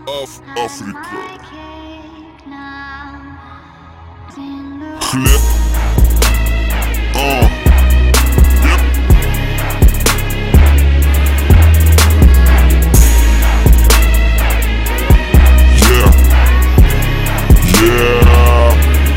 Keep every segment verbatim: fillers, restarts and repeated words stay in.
Аф Африка. Хлеб. А. Yeah. Yeah.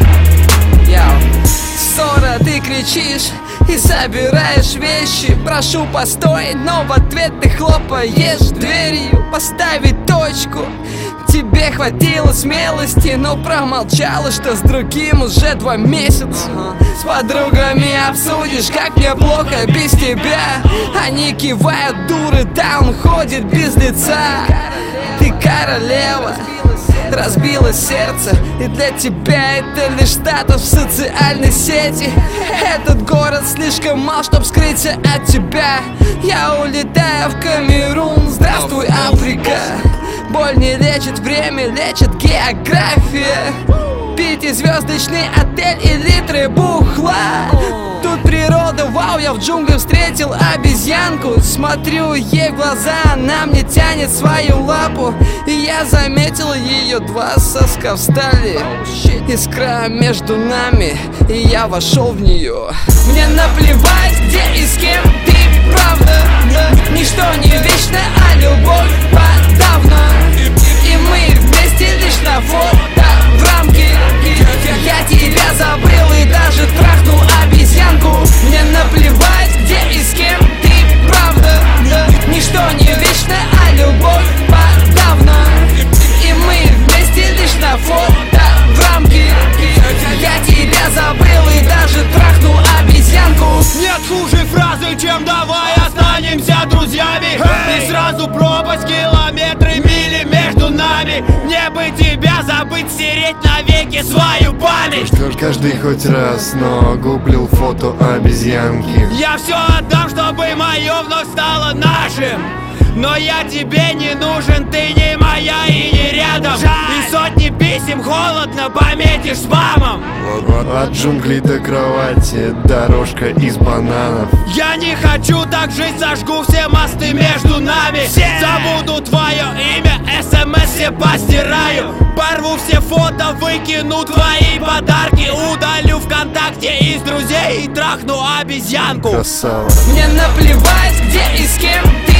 Йоу. Ссора, ты кричишь и собираешь вещи. Прошу постой, но в ответ ты хлопаешь дверью. Поставить точку. Тебе хватило смелости, но промолчала, что с другим уже два месяца. С подругами обсудишь, как мне плохо без тебя. Они кивают, дуры, да он ходит без лица. Ты королева, разбило сердце, и для тебя это лишь статус в социальной сети. Этот город слишком мал, чтоб скрыться от тебя. Я улетаю в Камерун, здравствуй, Африка. Боль не лечит, время лечит география. Пятизвездочный отель и литры бухла. Тут природа, вау, я в джунглях встретил обезьянку. Смотрю ей в глаза, она мне тянет свою лапу. И я заметил ее, два соска встали. Искра между нами, и я вошел в нее. Мне наплевать, где и с кем ты, правда. Ничто не вечно, а любовь подавно. И мы вместе лишь на фото в рамке. Я тебя забыл и даже трахнул обезьянку. Мне наплевать, где и с кем ты, правда. Ничто не вечно, а любовь подавно. И мы вместе лишь на фото в рамке. Я тебя забыл и даже трахнул обезьянку. Нет хуже фразы, чем давай останемся друзьями. И сразу пропасть, километры, мили между нами. Мне бы тебя забыть, стереть навеки свою память. Каждый хоть раз, но гуглил фото обезьянки. Я все отдам, чтобы мое вновь стало нашим. Но я тебе не нужен, ты не моя и не рядом. И сотни писем холодно пометишь спамом. От джунглей до кровати дорожка из бананов. Я не хочу так жить, сожгу все мосты между нами. Забуду твое имя, смс все постираю. Порву все фото, выкину твои подарки. Удалю ВКонтакте из друзей и трахну обезьянку. Красава. Мне наплевать, где и с кем ты.